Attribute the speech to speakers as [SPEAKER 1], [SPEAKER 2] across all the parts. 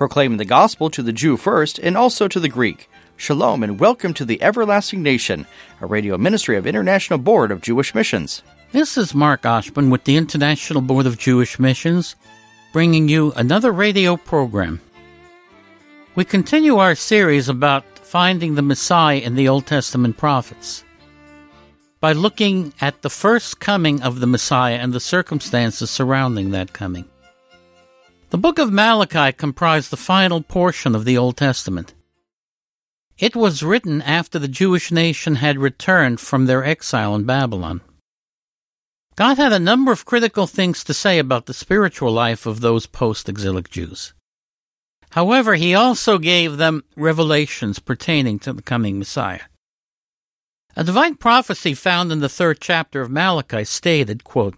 [SPEAKER 1] proclaiming the gospel to the Jew first and also to the Greek. Shalom and welcome to the Everlasting Nation, a radio ministry of International Board of Jewish Missions.
[SPEAKER 2] This is Mark Oshman with the International Board of Jewish Missions, bringing you another radio program. We continue our series about finding the Messiah in the Old Testament prophets by looking at the first coming of the Messiah and the circumstances surrounding that coming. The book of Malachi comprised the final portion of the Old Testament. It was written after the Jewish nation had returned from their exile in Babylon. God had a number of critical things to say about the spiritual life of those post-exilic Jews. However, he also gave them revelations pertaining to the coming Messiah. A divine prophecy found in the 3rd chapter of Malachi stated, quote,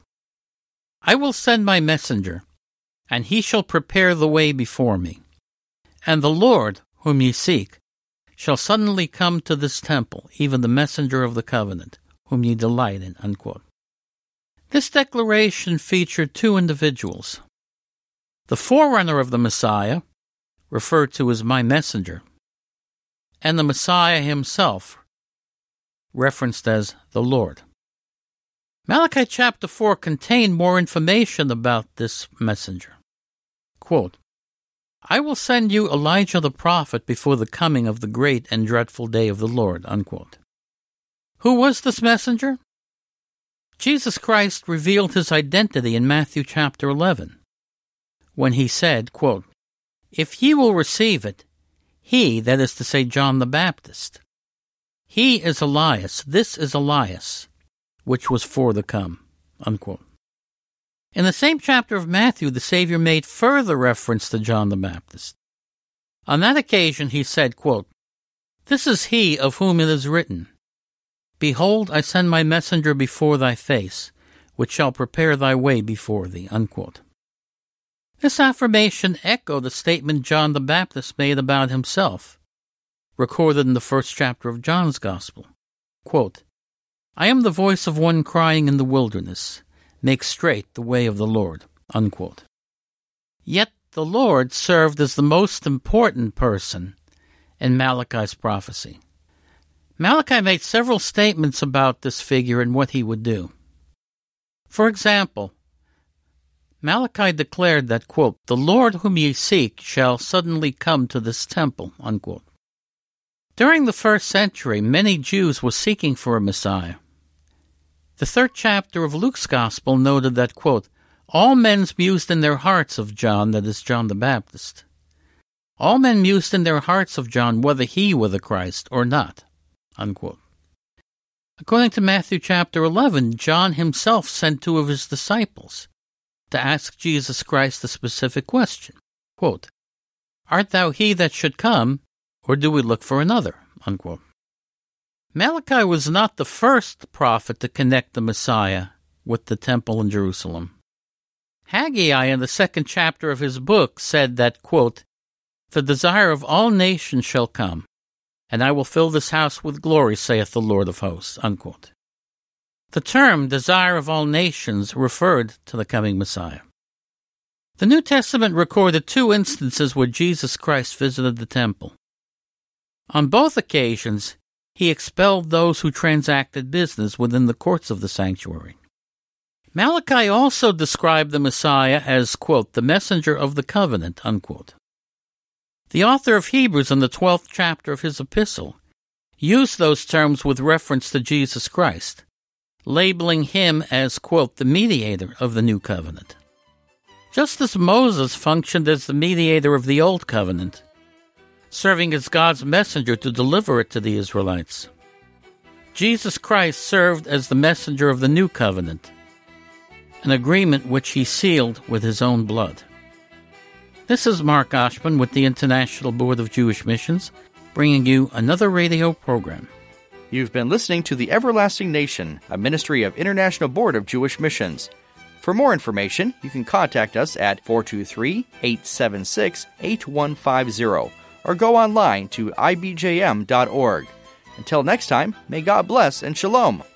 [SPEAKER 2] "I will send my messenger, and he shall prepare the way before me. And the Lord, whom ye seek, shall suddenly come to this temple, even the messenger of the covenant, whom ye delight in." Unquote. This declaration featured two individuals. The forerunner of the Messiah, referred to as my messenger, and the Messiah himself, referenced as the Lord. Malachi chapter 4 contained more information about this messenger. Quote, "I will send you Elijah the prophet before the coming of the great and dreadful day of the Lord." Unquote. Who was this messenger? Jesus Christ revealed his identity in Matthew chapter 11, when he said, quote, "If ye will receive it, he, that is to say John the Baptist, he is Elias, this is Elias, which was for the come." Unquote. In the same chapter of Matthew, the Savior made further reference to John the Baptist. On that occasion, he said, quote, "This is he of whom it is written, Behold, I send my messenger before thy face, which shall prepare thy way before thee." Unquote. This affirmation echoed the statement John the Baptist made about himself, recorded in the 1st chapter of John's Gospel. Quote, "I am the voice of one crying in the wilderness, make straight the way of the Lord." Unquote. Yet the Lord served as the most important person in Malachi's prophecy. Malachi made several statements about this figure and what he would do. For example, Malachi declared that, quote, "The Lord whom ye seek shall suddenly come to this temple." Unquote. During the 1st century, many Jews were seeking for a Messiah. The 3rd chapter of Luke's Gospel noted that, quote, "All men mused in their hearts of John," that is John the Baptist. "All men mused in their hearts of John whether he were the Christ or not." Unquote. According to Matthew chapter 11, John himself sent 2 of his disciples to ask Jesus Christ a specific question. Quote, "Art thou he that should come, or do we look for another?" Unquote. Malachi was not the first prophet to connect the Messiah with the temple in Jerusalem. Haggai, in the 2nd chapter of his book, said that, quote, "The desire of all nations shall come, and I will fill this house with glory, saith the Lord of hosts." Unquote. The term desire of all nations referred to the coming Messiah. The New Testament recorded 2 instances where Jesus Christ visited the temple. On both occasions, he expelled those who transacted business within the courts of the sanctuary. Malachi also described the Messiah as, quote, "the messenger of the covenant." Unquote. The author of Hebrews in the 12th chapter of his epistle used those terms with reference to Jesus Christ, labeling him as, quote, "the mediator of the new covenant." Just as Moses functioned as the mediator of the old covenant, serving as God's messenger to deliver it to the Israelites, Jesus Christ served as the messenger of the new covenant, an agreement which he sealed with his own blood. This is Mark Oshman with the International Board of Jewish Missions, bringing you another radio program.
[SPEAKER 1] You've been listening to The Everlasting Nation, a ministry of International Board of Jewish Missions. For more information, you can contact us at 423-876-8150 or go online to ibjm.org. Until next time, may God bless and shalom.